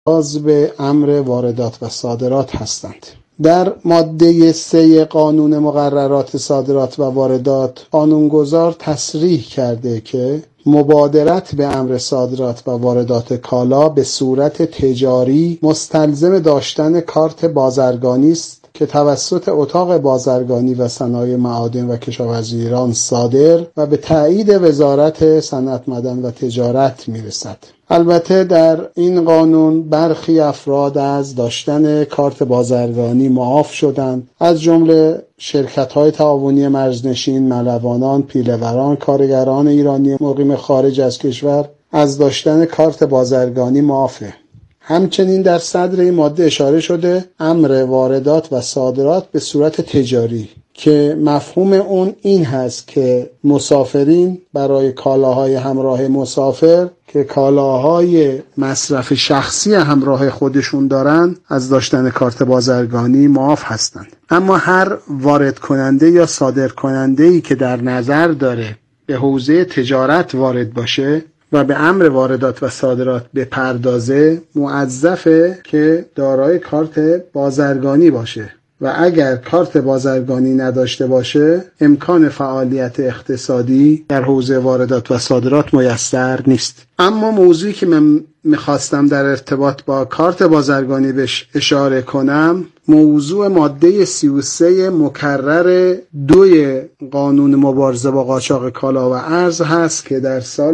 باز به امر واردات و صادرات هستند. در ماده 3 قانون مقررات صادرات و واردات قانونگذار تصریح کرده که مبادرت به امر صادرات و واردات کالا به صورت تجاری مستلزم داشتن کارت بازرگانی است که توسط اتاق بازرگانی و صنایع معادن و کشاورزی ایران صادر و به تایید وزارت صنعت معدن و تجارت میرسد. البته در این قانون برخی افراد از داشتن کارت بازرگانی معاف شدند، از جمله شرکت‌های تعاونی مرزنشین، ملوانان، پیله‌وران، کارگران ایرانی مقیم خارج از کشور از داشتن کارت بازرگانی معافه. همچنین در صدر این ماده اشاره شده امر واردات و صادرات به صورت تجاری که مفهوم اون این هست که مسافرین برای کالاهای همراه مسافر که کالاهای مصرف شخصی همراه خودشون دارن از داشتن کارت بازرگانی معاف هستند. اما هر وارد کننده یا صادر کننده ای که در نظر داره به حوزه تجارت وارد باشه و به امر واردات و صادرات بپردازه موظفه که دارای کارت بازرگانی باشه و اگر کارت بازرگانی نداشته باشه امکان فعالیت اقتصادی در حوزه واردات و صادرات میسر نیست. اما موضوعی که من میخواستم در ارتباط با کارت بازرگانی بهش اشاره کنم موضوع ماده 33 مکرر 2 قانون مبارزه با قاچاق کالا و ارز هست که در سال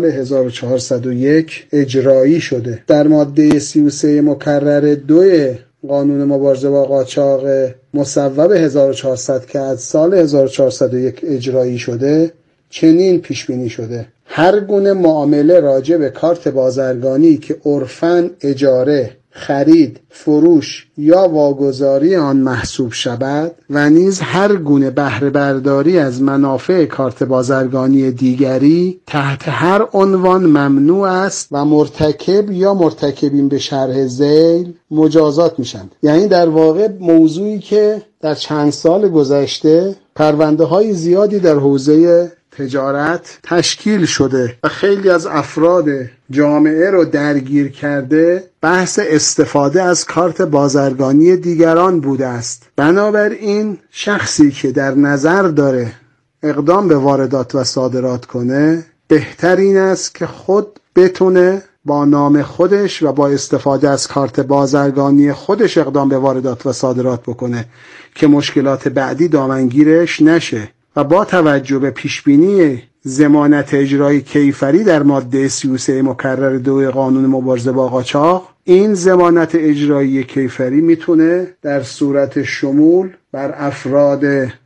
1401 اجرایی شده. در ماده 33 مکرر 2 قانون مبارزه با قاچاق مصوب 1400 که از سال 1401 اجرایی شده چنین پیش بینی شده: هر گونه معامله راجع به کارت بازرگانی که عرفاً اجاره، خرید، فروش یا واگذاری آن محسوب شود و نیز هر گونه بهره برداری از منافع کارت بازرگانی دیگری تحت هر عنوان ممنوع است و مرتکب یا مرتکبین به شرح ذیل مجازات میشند. یعنی در واقع موضوعی که در چند سال گذشته پرونده های زیادی در حوزه تجارت تشکیل شده و خیلی از افراد جامعه رو درگیر کرده بحث استفاده از کارت بازرگانی دیگران بوده است. بنابراین شخصی که در نظر داره اقدام به واردات و صادرات کنه بهتر این است که خود بتونه با نام خودش و با استفاده از کارت بازرگانی خودش اقدام به واردات و صادرات بکنه که مشکلات بعدی دامنگیرش نشه. و با توجه به پیشبینی ضمانت اجرایی کیفری در ماده 33 مکرر 2 قانون مبارزه با قاچاق، این ضمانت اجرایی کیفری میتونه در صورت شمول بر افراد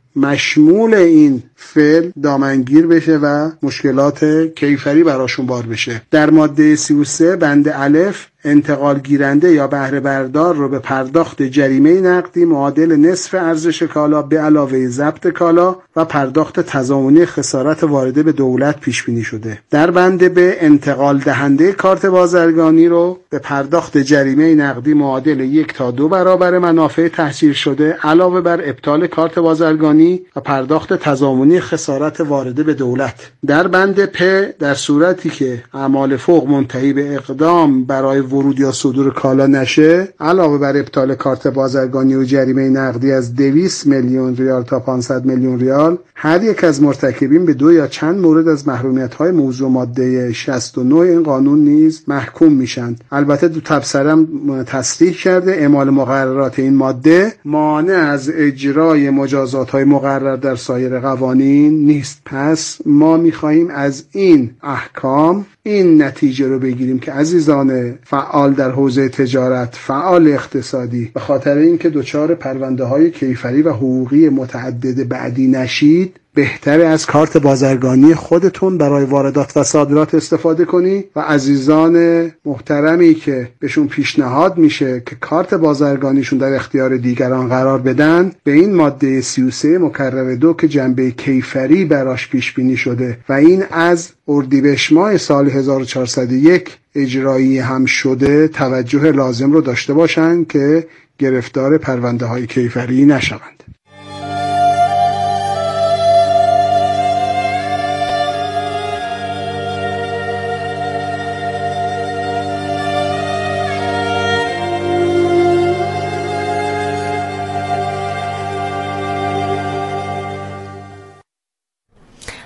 مشمول این فعل دامنگیر بشه و مشکلات کیفری براشون بار بشه. در ماده 33 بند الف انتقال گیرنده یا بهره بردار رو به پرداخت جریمه نقدی معادل نصف ارزش کالا به علاوه ضبط کالا و پرداخت تضامنی خسارت وارده به دولت پیش بینی شده. در بند به انتقال دهنده کارت بازرگانی رو به پرداخت جریمه نقدی معادل 1 تا 2 برابر منافع تحصیل شده علاوه بر ابطال کارت بازرگانی و پرداخت تضامنی خسارت وارده به دولت. در بند پ در صورتی که اعمال فوق منتهی به اقدام برای ورود یا صدور کالا نشه علاوه بر ابطال کارت بازرگانی و جریمه نقدی از 200 میلیون ریال تا 500 میلیون ریال هر یک از مرتکبین به 2 یا چند مورد از محرومیت‌های موضوع ماده 69 این قانون نیز محکوم میشن. البته دو تبصرم تصریح کرده اعمال مقررات این ماده مانع از اجرای مجازات‌های مقرر در سایر قوانین نیست. پس ما می‌خواهیم از این احکام این نتیجه رو بگیریم که عزیزان فعال در حوزه تجارت، فعال اقتصادی، به خاطر اینکه دچار پرونده‌های کیفری و حقوقی متعدد بعدی نشید بهتره از کارت بازرگانی خودتون برای واردات و صادرات استفاده کنی و عزیزان محترمی که بهشون پیشنهاد میشه که کارت بازرگانیشون در اختیار دیگران قرار بدن به این ماده 33 مکرر 2 که جنبه کیفری براش پیش بینی شده و این از اردیبهشت ماه سال 1401 اجرایی هم شده توجه لازم رو داشته باشن که گرفتار پرونده های کیفری نشوند.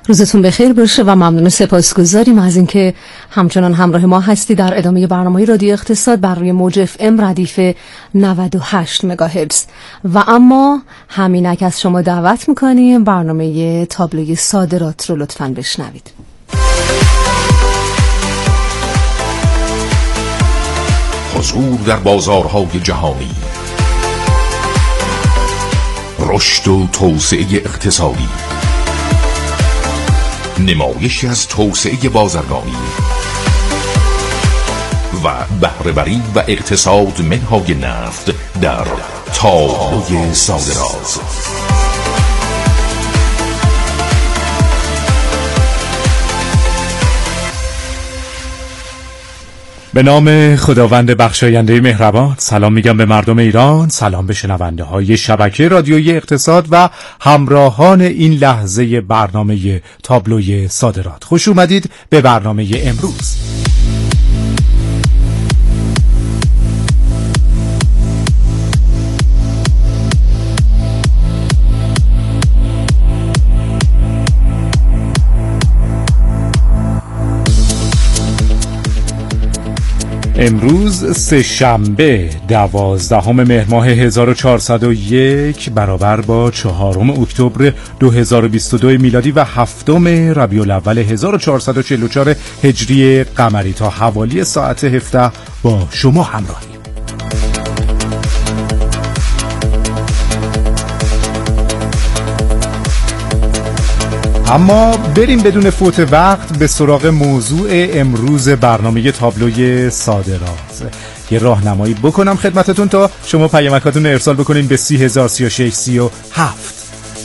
روزتون بخیر باشه و ممنون سپاسگزاریم از اینکه همچنان همراه ما هستی در ادامه برنامه رادیو اقتصاد بر روی موج اف ام ردیف 98 مگاهرتز. و اما همینک از شما دعوت میکنیم برنامه تابلوی صادرات رو لطفاً بشنوید. حضور در بازارهای جهانی، رشد و توسعه اقتصادی، نمایشی از توسعه بازرگانی و بهره‌وری و اقتصاد منهای نفت در تابلوی صادرات. به نام خداوند بخشاینده مهربان. سلام میگم به مردم ایران، سلام به شنونده های شبکه رادیویی اقتصاد و همراهان این لحظه برنامه تابلوی صادرات. خوش اومدید به برنامه امروز. امروز سه‌شنبه 12 مهر ماه 1401 برابر با 4 اکتبر 2022 میلادی و 7 ربیع الاول 1444 هجری قمری. تا حوالی ساعت 17 با شما همراهیم. اما بریم بدون فوت وقت به سراغ موضوع امروز برنامه تابلوی صادرات. یه راهنمایی بکنم خدمتتون تا شما پیامکاتون رو ارسال بکنین به 30003637.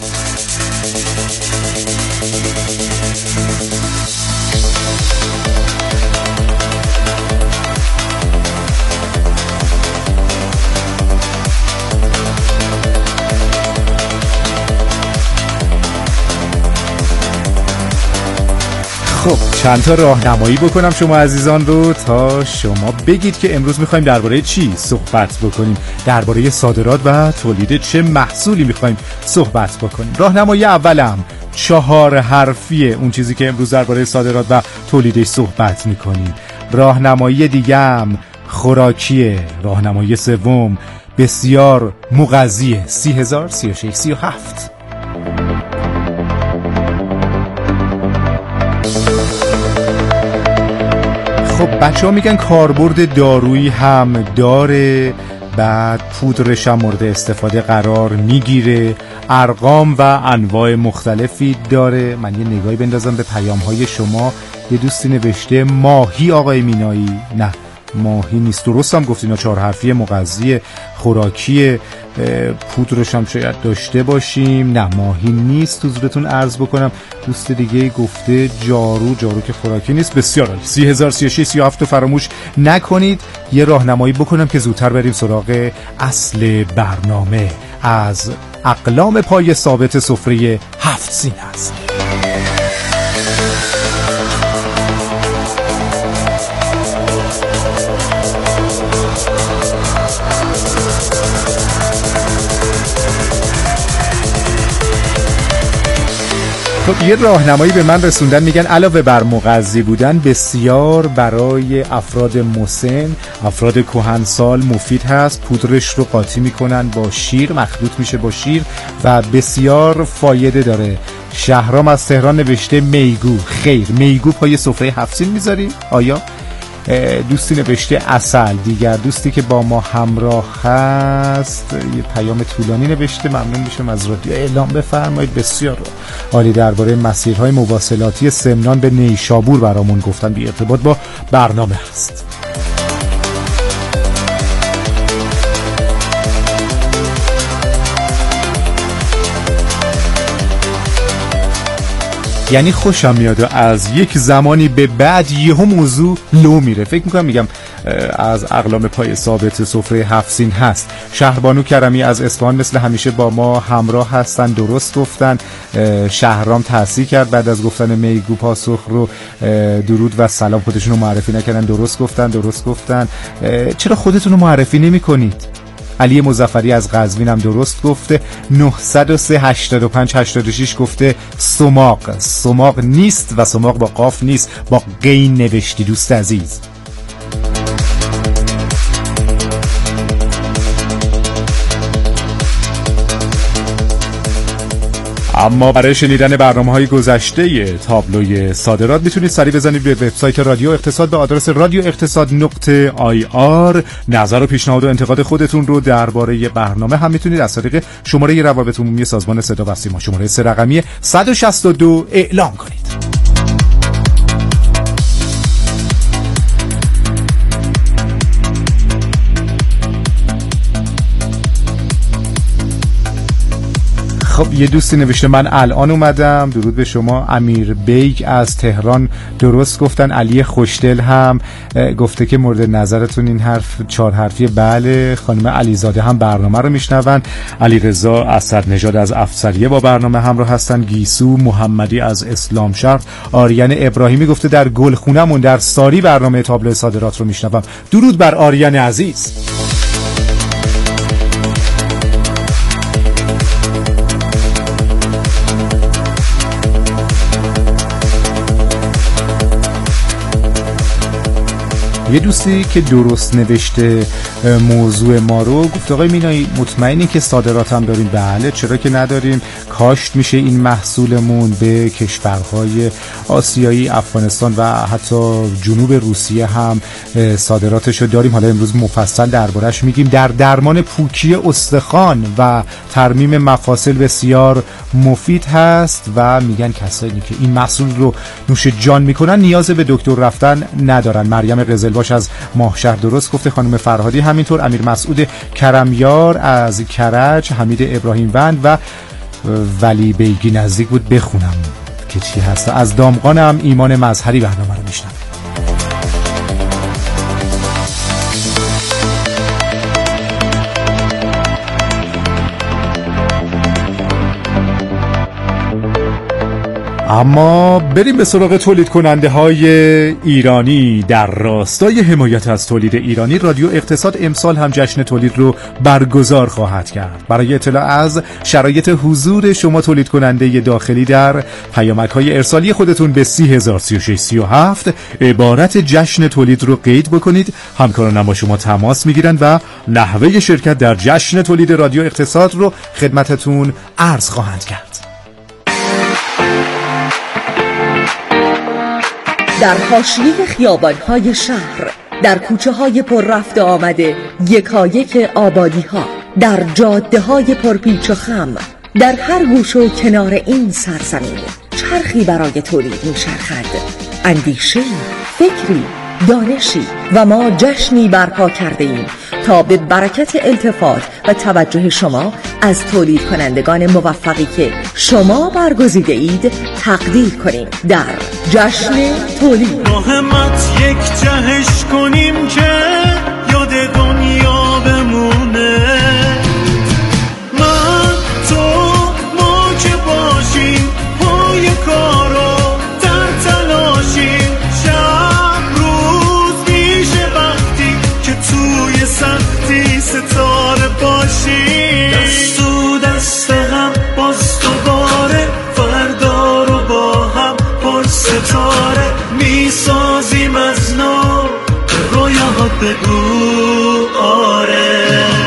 خب چند تا راهنمایی بکنم شما عزیزان رو تا شما بگید که امروز میخوایم درباره چی صحبت بکنیم، درباره صادرات و تولید چه محصولی میخوایم صحبت بکنیم. راهنمایی اولم 4 حرفیه، اون چیزی که امروز درباره صادرات و تولیدش صحبت میکنیم. راهنمایی دیگه‌ام خوراکیه. راهنمایی سوم بسیار مغذیه. 30003637. خب بچه ها میگن کاربرد دارویی هم داره، بعد پودرش هم مورد استفاده قرار میگیره، ارقام و انواع مختلفی داره. من یه نگاهی بندازم به پیام های شما. یه دوستی نوشته ماهی آقای مینایی. نه ماهی نیست، درست هم گفتین. 4 حرفی مغذی، خوراکی، پودرش هم شاید داشته باشیم. نه ماهی نیست. حضورتون عرض بکنم دوست دیگه گفته جارو که خوراکی نیست. بسیار عالی. 30003637 فراموش نکنید. یه راهنمایی بکنم که زودتر بریم سراغ اصل برنامه. از اقلام پای ثابت سفره 7 سین است. خب یه راهنمایی به من رسوندن، میگن علاوه بر مغذی بودن بسیار برای افراد مسن، افراد کهنسال مفید هست. پودرش رو قاطی میکنن با شیر، مخلوط میشه با شیر و بسیار فایده داره. شهرام از تهران نوشته میگو. خیر، میگو پای سفره 7 سین میذاریم آیا؟ دوستی نوشته عسل. دیگر دوستی که با ما همراه هست یه پیام طولانی نوشته، ممنون میشم از رادیو اعلام بفرمایید. بسیار عالی. درباره مسیرهای مواصلاتی سمنان به نیشابور برامون گفتن، بی ارتباط با برنامه هست. یعنی خوشم میاد و از یک زمانی به بعد یهو موضوع لو میره. فکر میکنم میگم از اقلام پای ثابت سفره 7 سین هست. شهربانو کرمی از اصفهان مثل همیشه با ما همراه هستن. درست گفتن. شهرام تحصیل کرد بعد از گفتن میگو پاسخ رو درود و سلام خودشون رو معرفی نکردن. درست گفتن. چرا خودتون رو معرفی نمی کنید؟ علی مظفری از قزوین هم درست گفته. 903 85 86 گفته سماق نیست و سماق با قاف نیست، با غین نوشتی دوست عزیز. اما برای شنیدن برنامه‌های گذشته تابلوی صادرات میتونید سری بزنید به وبسایت رادیو اقتصاد به آدرس radioeqtasad.ir. نظر و پیشنهاد و انتقاد خودتون رو درباره برنامه هم میتونید از طریق شماره روابط عمومی سازمان صدا و سیما شماره 3 رقمی 162 اعلام کنید. خب یه دوستی نوشته من الان اومدم. درود به شما. امیر بیگ از تهران درست گفتن. علی خوشدل هم گفته که مورد نظرتون این حرف 4 حرفی بله. خانم علیزاده هم برنامه رو میشنون. علیرضا اسدنژاد از افسریه با برنامه همراه هستن. گیسو محمدی از اسلام شرق. آریان ابراهیمی گفته در گلخونمون در ساری برنامه تابلو صادرات رو میشنوم. درود بر آریان عزیز. یه دوستی که درست نوشته موضوع ما رو گفت آقای مینایی مطمئنی که صادرات هم داریم؟ بله چرا که نداریم. کاشت میشه این محصولمون به کشورهای آسیایی، افغانستان و حتی جنوب روسیه هم صادراتشو داریم. حالا امروز مفصل دربارش میگیم. در درمان پوکی استخوان و ترمیم مفاصل بسیار مفید هست و میگن کسایی که این محصول رو نوش جان میکنن نیاز به دکتر رفتن ندارن. مریم قزلباش از ماهشهر درست گفته. خانم فرهادی همینطور. امیر مسعود کرمیار از کرج. حمید ابراهیم وند و ولی بیگی نزدیک بود بخونم که چی هست. از دامغان هم ایمان مظهری برنامه رو میشنم. اما بریم به سراغ تولید کننده های ایرانی. در راستای حمایت از تولید ایرانی رادیو اقتصاد امسال هم جشن تولید رو برگزار خواهد کرد. برای اطلاع از شرایط حضور شما تولید کننده داخلی در پیامک های ارسالی خودتون به 303637 عبارت جشن تولید رو قید بکنید. همکاران با شما تماس میگیرن و نحوه شرکت در جشن تولید رادیو اقتصاد رو خدمتتون عرض خواهند کرد. در حاشیه خیابان‌های شهر، در کوچه‌های پر رفت و آمده یکایک آبادی‌ها، در جاده‌های پرپیچ و خم، در هر گوشه و کنار این سرزمین چرخی برای تولید می‌چرخد. اندیشه‌ای، فکری، دانشی و ما جشنی برپا کرده ایم تا به برکت التفات و توجه شما از تولید کنندگان موفقی که شما برگزیده اید تقدیر کنیم در جشن تولید. همت یک جهش کنیم که یاد دنیا بمونه. من تو ما که باشیم پای کارو در تلاشیم. شب روز میشه وقتی که توی سختی ستاره باشیم. دست تو دست هم باز دوباره فردا رو با هم پر ستاره میسازیم از نو. رویاهات بگو آره.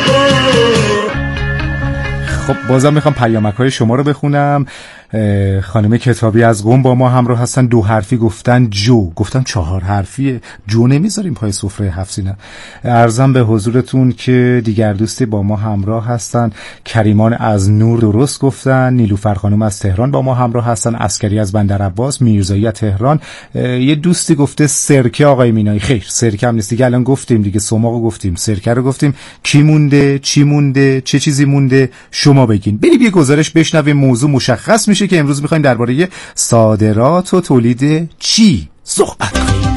خب بازم میخوام پیامک‌های شما رو بخونم. خانم کتابی از قم با ما همراه هستن. 2 حرفی گفتن جو. گفتم 4 حرفیه. جو نمیذاریم پای سفره هفسینه. عرضم به حضورتون که دیگر دوستی با ما همراه هستن. کریمان از نور درست گفتن. نیلوفر خانم از تهران با ما همراه هستن. عسکری از بندر عباس. میرزایی از تهران. یه دوستی گفته سرکه آقای مینایی. خیر سرکه هم نیست دیگه. الان گفتیم دیگه. سماقو گفتیم، سرکه رو گفتیم. کی مونده، چی مونده، چه چیزی مونده شما بگین. بریم یه گزارش بشنویم. موضوع مشخص میشه که امروز میخوایم درباره صادرات و تولید چی صحبت کنیم.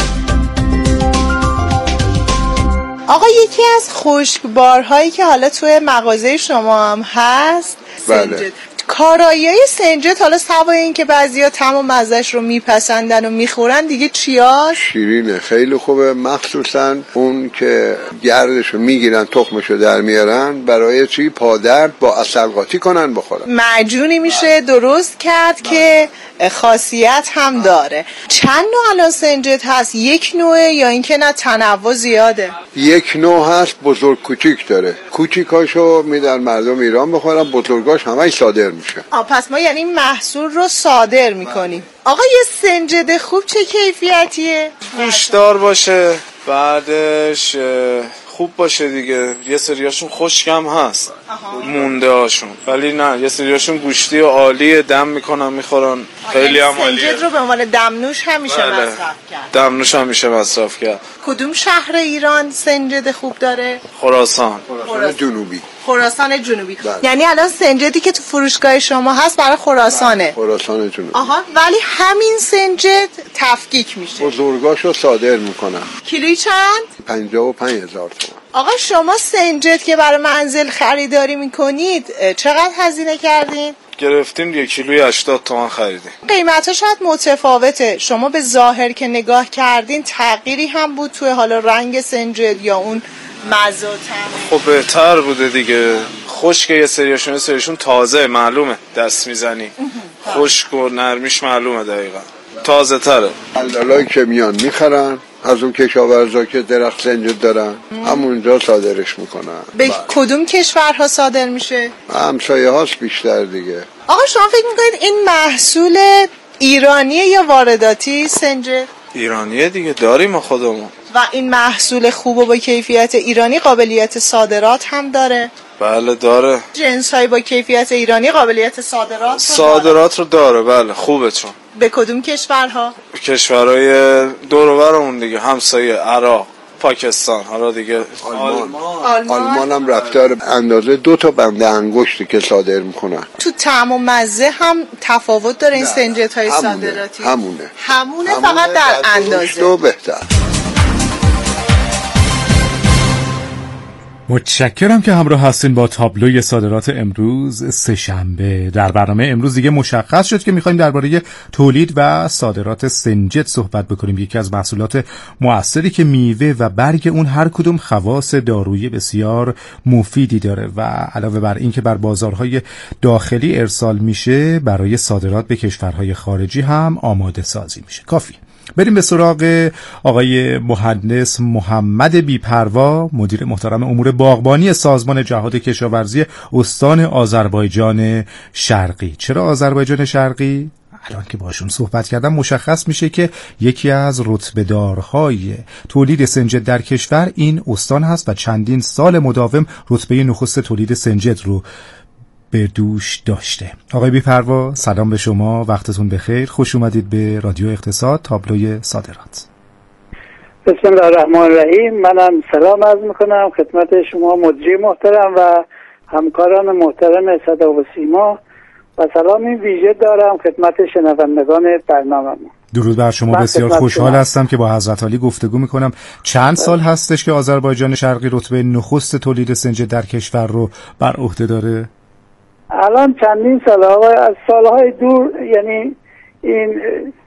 آقا یکی از خشکبارهایی که حالا توی مغازه شما هم هست بله. کارایی‌های سنجد حالا سوای این که بعضیا طعم و مزه‌اش رو میپسندن و میخورن دیگه چیاست؟ شیرینه، خیلی خوبه، مخصوصا اون که گردشو میگیرن تخمشو در میارن برای چی؟ پادرد با عسل قاطی کنن بخورن. معجونی میشه درست کرد که خاصیت هم داره. چند نوع الان سنجد هست؟ یک نوعه یا اینکه نه تنوع زیاده؟ یک نوع هست، بزرگ کوچیک داره. کوچیکاشو میدن مردم ایران بخورن، بزرگاش همه صادر میشه. پس ما یعنی محصول رو صادر میکنیم. آقا یه سنجد خوب چه کیفیتیه؟ گوشتار باشه، بعدش خوب باشه دیگه. یه سریاشون خشکم هست مونده هاشون، ولی نه یه سریاشون گوشتی و عالیه، دم میکنن میخورن، خیلی هم عالیه. سنجد رو به عنوان دمنوش هم میشه مصرف کرد. دمنوش هم میشه مصرف کرد. کدوم شهر ایران سنجد خوب داره؟ خراسان جنوبی. خراسان جنوبی. یعنی الان سنجدی که تو فروشگاه شما هست برای خراسانه؟ خراسان جنوبی. ولی همین سنجد تفکیک میشه، بزرگاشو صادر میکنن. کیلویی چند؟ 55,000 تومان. آقا شما سنجد که برای منزل خریداری میکنید چقدر هزینه کردین؟ گرفتیم 1 کیلوی 80 تومان خریدیم. قیمت‌ها شاید متفاوته. شما به ظاهر که نگاه کردین تغییری هم بود توی حالا رنگ سنجد یا اون مزه و طعم؟ خب بهتر بوده دیگه. خشک یه سریشون تازه، معلومه دست میزنی خشک و نرمیش معلومه دقیقا تازه تره. دلالایی که میان میخرن از اون کشاورزا که درخت سنجد دارن همونجا صادرش میکنن. به کدوم کشورها صادر میشه؟ همسایه هاست بیشتر دیگه. آقا شما فکر میکنید این محصول ایرانیه یا وارداتی سنجد؟ ایرانیه دیگه، داریم ما خودمون. و این محصول خوب و با کیفیت ایرانی قابلیت صادرات هم داره؟ بله داره. جنس های با کیفیت ایرانی قابلیت صادرات رو داره. بله خوبه. چون به کدوم کشورها؟ کشورهای دور و برمون دیگه، همسایه، عراق، پاکستان، حالا دیگه آلمان هم رفتار اندازه 2 تا بنده انگشتی که صادر میکنن. تو طعم و مزه هم تفاوت داره این سنجدهای صادراتی؟ همونه فقط در اندازه بهتر. متشکرم که همراه هستین با تابلوی صادرات امروز سه‌شنبه. در برنامه امروز دیگه مشخص شد که می‌خوایم درباره تولید و صادرات سنجد صحبت بکنیم. یکی از محصولات مؤثری که میوه و برگ اون هر کدوم خواص دارویی بسیار مفیدی داره و علاوه بر این که بر بازارهای داخلی ارسال میشه، برای صادرات به کشورهای خارجی هم آماده سازی میشه. کافی بریم به سراغ آقای مهندس محمد بی‌پروا، مدیر محترم امور باغبانی سازمان جهاد کشاورزی استان آذربایجان شرقی. چرا آذربایجان شرقی؟ الان که باشون صحبت کردم مشخص میشه که یکی از رتبه‌دارهای تولید سنجد در کشور این استان هست و چندین سال مداوم رتبه نخست تولید سنجد رو به دوش داشته. آقای بی‌پروا سلام به شما، وقتتون بخیر، خوش اومدید به رادیو اقتصاد تابلوی صادرات. بسم الله الرحمن الرحیم. منم سلام عرض میکنم خدمت شما مدیر محترم و همکاران محترم صدا و سیما و سلامی ویژه دارم خدمت شنوندگان برنامه‌مون. درود بر شما. بسیار خوشحال هستم که با حضرت عالی گفتگو میکنم. چند سال هستش که آذربایجان شرقی رتبه نخست تولید سنجد در کشور رو بر عهده داره؟ الان چندین سال از سالهای دور، یعنی این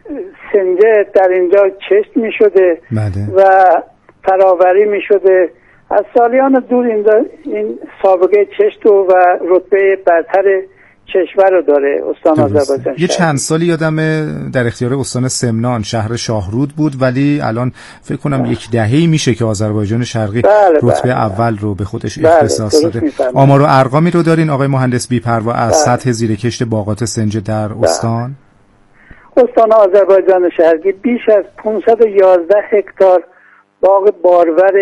سنجد در اینجا چشت می شده و تراوری می شده. از سالیان دور این سابقه چشت و رتبه برتر کشور رو داره استان آذربایجان. یه چند سالی یادم در اختیار استان سمنان شهر شاهرود بود، ولی الان فکر کنم یک دهه‌ای میشه که آذربایجان شرقی رتبه اول رو به خودش اختصاص داده. آمار و ارقامی رو دارین آقای مهندس بی‌پروا از سطح زیرکشت باغات سنجد در استان؟ استان آذربایجان شرقی بیش از 511 هکتار باغ بارور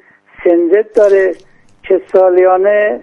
سنجد داره که سالیانه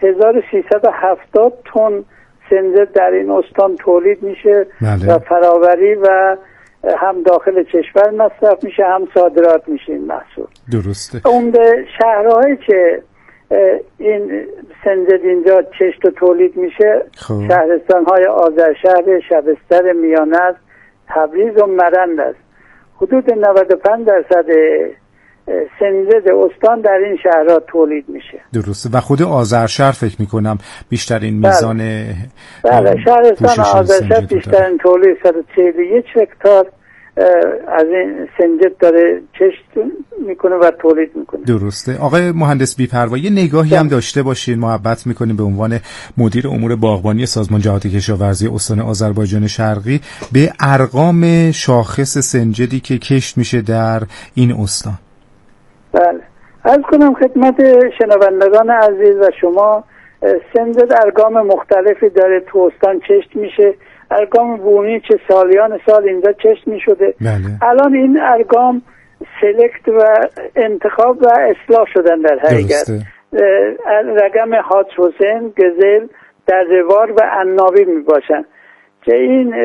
1370 تن سنجد در این استان تولید میشه و فراوری و هم داخل کشور مصرف میشه هم صادرات میشه این محصول. درسته. اون به شهرهایی که این سنجد اینجا چشت و تولید میشه شهرستان‌های آذرشهر، شبستر، میانه، تبریز و مرند است. حدود 95% سنجد استان در این شهرها تولید میشه. درسته. و خود آذرشهر فکر میکنم بیشترین میزان بله شهرستان آذرشهر بیشترین تولید 141 هکتار از این سنجد داره چشت میکنه و تولید میکنه. درسته. آقای مهندس بی‌پروا یه نگاهی هم داشته باشین، محبت میکنیم به عنوان مدیر امور باغبانی سازمان جهادی کشاورزی استان آذربایجان شرقی به ارقام شاخص سنجدی که کشت میشه در این استان. بله عرض کنم خدمت شنوندگان عزیز و شما، سنجد ارقام مختلفی داره تو استان چشت میشه. ارقام بومی چه سالیان سال اینجا چشت می شده. الان این ارقام سلکت و انتخاب و اصلاح شدن در حقیقت. رقم حاج حسین، گزل، دروار و عنابی می باشن که این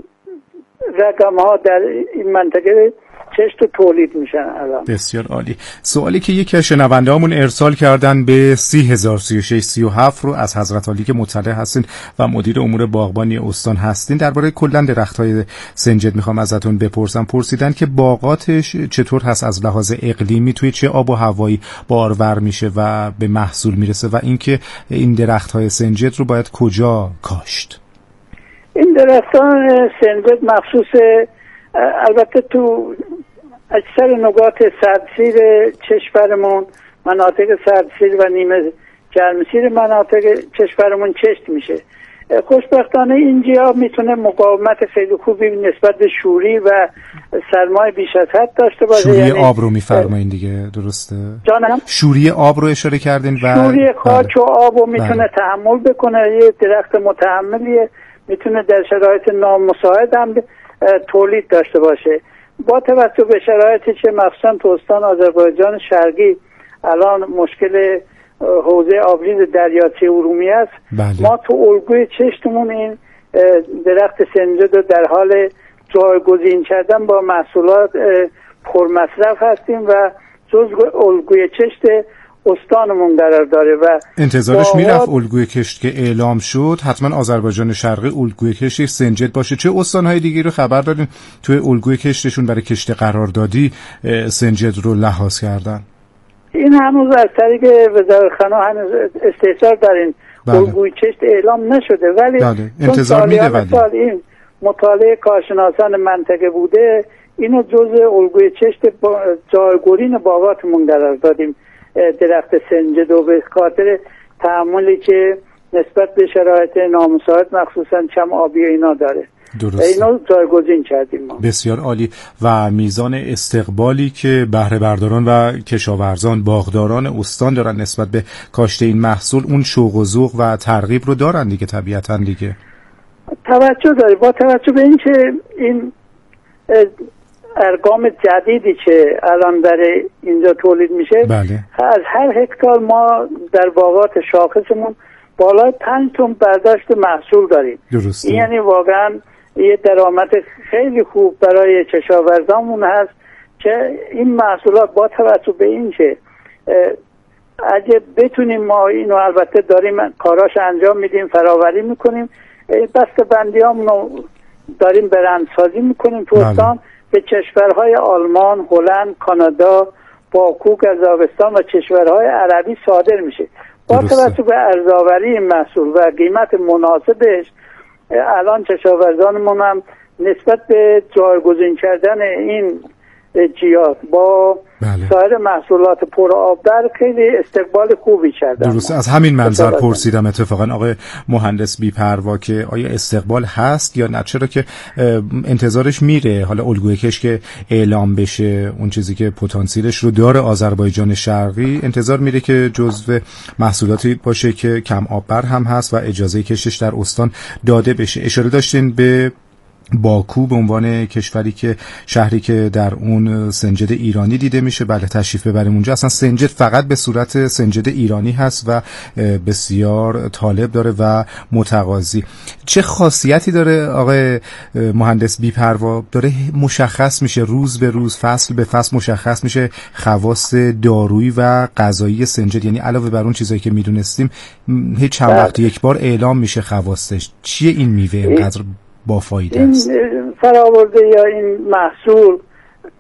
رقم ها در این منطقه چشت و تولید میشن الان. بسیار عالی. سوالی که یکی از شنونده هامون ارسال کردن به 3003637 رو از حضرت عالی که مطلع هستین و مدیر امور باغبانی استان هستین درباره کلا درخت‌های سنجد میخوام ازتون بپرسم. پرسیدن که باغاتش چطور هست از لحاظ اقلیمی، توی چه آب و هوایی بارور میشه و به محصول میرسه و اینکه این درخت‌های سنجد رو باید کجا کاشت؟ این درختان سنجد مخصوص البته تو اکثر نقاط سردسیر کشورمون، مناطق سردسیر و نیمه گرمسیر مناطق کشورمون چشت میشه. خوشبختانه اینجا میتونه مقاومت خیلی خوبی نسبت به شوری و سرمای بیش از حد داشته باشه. شوری یعنی آب رو میفرمایین دیگه، درسته؟ جانم؟ شوری آب رو اشاره کردین و شوری خاک و آب رو میتونه تحمل بکنه. یه درخت متحملیه، میتونه در شرایط نامساعد هم تولید داشته باشه. با توجه به شرایطی که مخصوصا تو استان آذربایجان شرقی الان مشکل حوزه آبریز دریاچه ارومیه است. ما تو الگوی چشتمون این درخت سنجد رو در حال جایگزین کردن با محصولات پرمصرف هستیم و جزء الگوی چشت استانمون قرار داره و انتظارش میرفت الگوی کشت که اعلام شد حتما آذربایجان شرقی الگوی کشت سنجد باشه. چه استانهای دیگه رو خبر دارین توی الگوی کشتشون برای کشت قراردادی سنجد رو لحاظ کردن؟ این هنوز از طریق وزارت خانه هنوز استحصال در این الگوی کشت اعلام نشده، ولی انتظار میره. سال این مطالعه کارشناسان منطقه بوده، اینو جزء الگوی کشت جایگزین باغاتمون قرار دادیم درخت سنجد و به خاطر تحملی که نسبت به شرایط نامساعد مخصوصا کم آبی اینا داره. درست. اینو جایگزین کردیم ما. بسیار عالی. و میزان استقبالی که بهره برداران و کشاورزان باغداران استان دارن نسبت به کاشت این محصول، اون شوق و ذوق و ترغیب رو دارن دیگه، طبیعتاً دیگه توجه داره. با توجه به این که این ارقام جدیدی که الان در اینجا تولید میشه، از هر هکتار ما در باغات شاخصمون بالای 5 تن برداشت محصول داریم. درسته. این یعنی واقعا یه درآمد خیلی خوب برای کشاورزامون هست که این محصولات با توجه به این که اگه بتونیم ما اینو البته داریم کاراش انجام میدیم، فراوری میکنیم، بسته‌بندیامون رو داریم برندسازی میکنیم تو استان به کشورهای آلمان، هلند، کانادا، باکو، قزاقستان و کشورهای عربی صادر میشه. با توجه به ارزآوری این محصول و قیمت مناسبش الان کشاورزانمون هم نسبت به جایگزین کردن این جیات با سایر محصولات پر آبدار خیلی استقبال خوبی کردن. درسته. از همین منظر پرسیدم اتفاقا آقای مهندس بی‌پروا که آیا استقبال هست یا نه، چرا که انتظارش میره حالا الگوی کشت که اعلام بشه، اون چیزی که پتانسیلش رو داره آذربایجان شرقی، انتظار میره که جزو محصولاتی باشه که کم آببر هم هست و اجازه کشتش در استان داده بشه. اشاره داشتین به باکو به عنوان کشوری که شهری که در اون سنجد ایرانی دیده میشه. بله تشریف ببریم اونجا. اصلا سنجد فقط به صورت سنجد ایرانی هست و بسیار طالب داره و متقاضی. چه خاصیتی داره آقای مهندس بی‌پروا؟ داره مشخص میشه روز به روز، فصل به فصل مشخص میشه خواص دارویی و غذایی سنجد، یعنی علاوه بر اون چیزایی که میدونستیم هیچ چند وقت یک بار اعلام میشه خواصش. چیه این میوه اینقدر با فایده است؟ این فراورده یا این محصول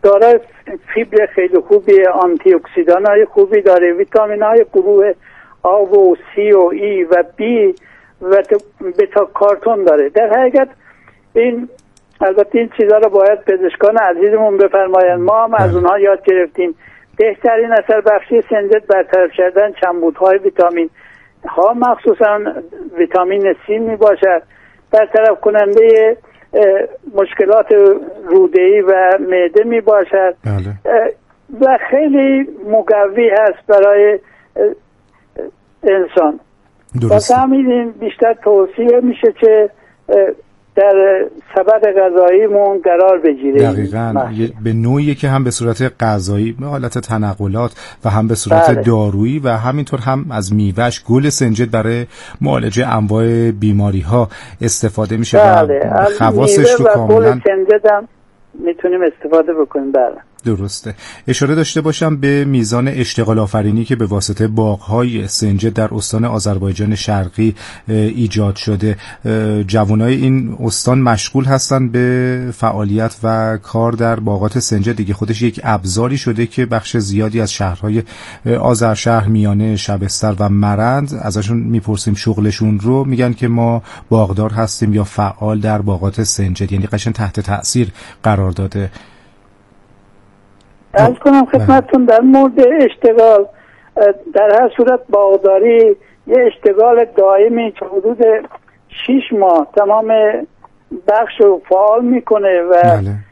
دارای فیبر خیلی خوبی، آنتی اکسیدان های خوبی داره، ویتامین های گروه آ و سی و ای و بی و بتا کارتون داره. در حقیقت البته این چیزها رو باید پزشکان عزیزمون بفرمایند، ما هم از اونها یاد گرفتیم. بهترین اثر بخشی سنجد برطرف کردن کمبودهای ویتامین ها مخصوصا ویتامین سی می باشد، برطرف کننده مشکلات روده‌ای و معده می باشد و خیلی مقوی هست برای انسان. واسه همین بیشتر توصیه میشه که در سبد غذاییمون قرار بگیره. دقیقاً به نوعی که هم به صورت غذایی به حالت تنقلات و هم به صورت دارویی و همینطور هم از میوهش گل سنجد برای معالجه انواع بیماری ها استفاده میشه و خواصش رو کاملا گل سنجد هم میتونیم استفاده بکنیم. درسته. اشاره داشته باشم به میزان اشتغال آفرینی که به واسطه باغ‌های سنجد در استان آذربایجان شرقی ایجاد شده. جوانای این استان مشغول هستن به فعالیت و کار در باغات سنجد. دیگه خودش یک ابزاری شده که بخش زیادی از شهرهای آذرشهر، میانه، شبستر و مرند ازشون میپرسیم شغلشون رو، میگن که ما باغدار هستیم یا فعال در باغات سنجد، یعنی قشنگ تحت تأثیر قرار داده. عرض کنم خدمتتون در مورد اشتغال، در هر صورت باغداری یه اشتغال دائمی که حدود 6 ماه تمام بخش رو فعال میکنه و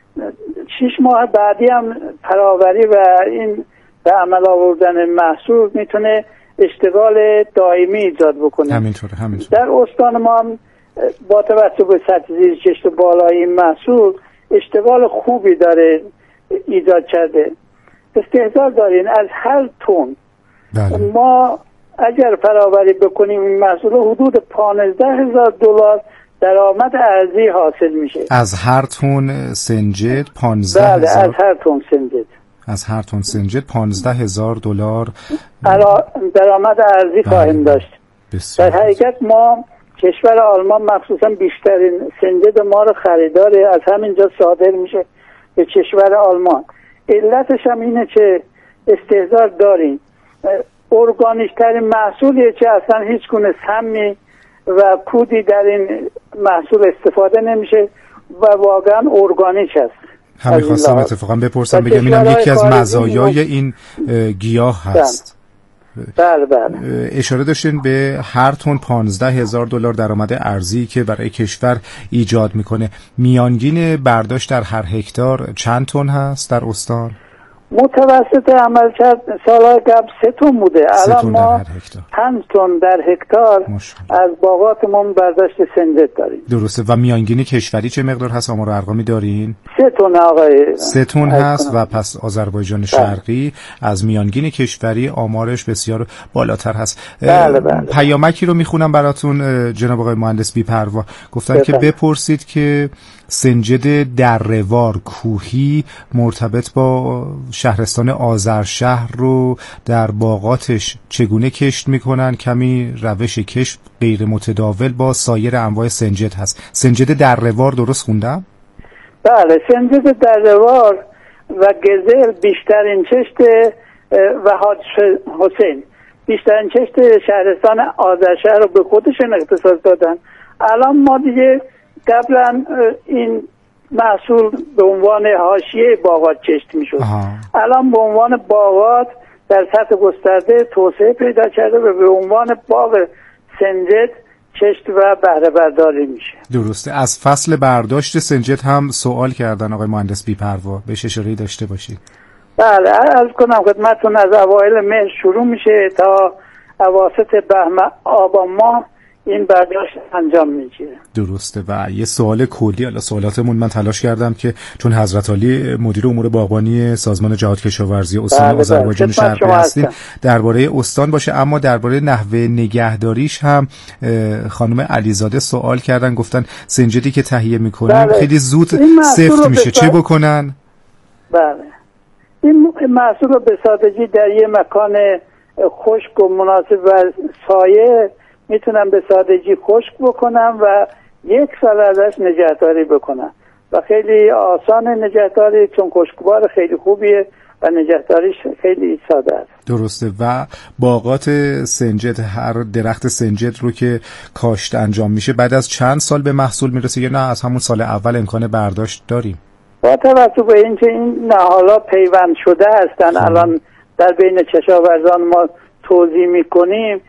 6 ماه بعدی هم فراوری و این به عمل آوردن محصول میتونه اشتغال دائمی ایجاد بکنه. همینطوره. در استان ما هم با توجه به سطح زیرکشت بالای این محصول اشتغال خوبی داره ایجاد کرده. استحضار دارین از هر تن ما اگر فراوری بکنیم این محصول حدود $15,000 درآمد ارزی حاصل میشه. از هر تن سنجد 15,000؟ بله، از هر تن سنجد. از هر تن سنجد $15,000 درآمد ارزی خواهیم داشت. در حقیقت ما کشور آلمان مخصوصا بیشترین سنجد ما رو خریداره، از همینجا صادر میشه به کشور آلمان. علتش هم اینه که استحضار داریم ارگانیک ترین محصولیه که اصلا هیچ گونه سمی و کودی در این محصول استفاده نمیشه و واقعا ارگانیک است. همین خواستم اتفاقا بپرسم، بگم اینم یکی از مزایای این گیاه هست. بله. اشاره داشتین به هر تن $15,000 درآمد ارزی که برای کشور ایجاد میکنه. میانگین برداشت در هر هکتار چند تن هست در استان؟ متوسط عملکرد سالهای قبل 3 تن بوده. الان ما 5 تن در هکتار از باغاتمون برداشت سنجد داریم. درسته. و میانگین کشوری چه مقدار هست؟ آمار و ارقامی دارین؟ 3 تن آقای. 3 تن هست و پس آذربایجان شرقی از میانگین کشوری آمارش بسیار بالاتر هست. بله. پیامکی رو میخونم براتون جناب آقای مهندس بی‌پروا. گفتن که بپرسید که سنجد دره‌وار کوهی مرتبط با شهرستان آذرشهر رو در باغاتش چگونه کشت میکنن؟ کمی روش کشت غیر متداول با سایر انواع سنجد هست. سنجد دره‌وار درست خوندم؟ بله، سنجد دره‌وار و گزل بیشترین کشت و حاج حسین بیشترین کشت شهرستان آذرشهر رو به خودشون اختصاص دادن. الان ما دیگه قبلا این محصول به عنوان حاشیه باغات کشت میشد، الان به عنوان باغات در سطح گسترده توسعه پیدا کرده و به عنوان باغ سنجد کشت و بهره برداری میشه. درسته. از فصل برداشت سنجد هم سوال کردن آقای مهندس بی‌پروا، بهش اشاره داشته باشید. بله، عرض کنم خدمتتون از اوایل مهر شروع میشه تا اواسط بهمن آبان ماه این برداشت انجام میگیره. درسته. و یه سوال کلی، حالا سوالاتمون من تلاش کردم که چون حضرت علی مدیر امور باغبانی سازمان جهاد کشاورزی استان آذربایجان شرقی هستین درباره استان باشه، اما درباره نحوه نگهداریش هم خانم علیزاده سوال کردن، گفتن سنجدی که تهیه میکنن خیلی زود سفت میشه، چه بکنن؟ بله، این محصول رو به سادگی در یه مکان خشک و مناسب و سایه میتونم به سادگی خشک بکنم و 1 سال ازش نگهداری بکنم. و خیلی آسان نگهداری، چون خشکبار خیلی خوبیه و نگهداریش خیلی ساده است. درسته. و باغات سنجد، هر درخت سنجد رو که کاشت انجام میشه بعد از چند سال به محصول میرسه یا نه از همون سال اول امکان برداشت داریم؟ با توجه به اینکه این نهالا پیوند شده هستن الان در بین کشاورزان ما توزیع میکنیم،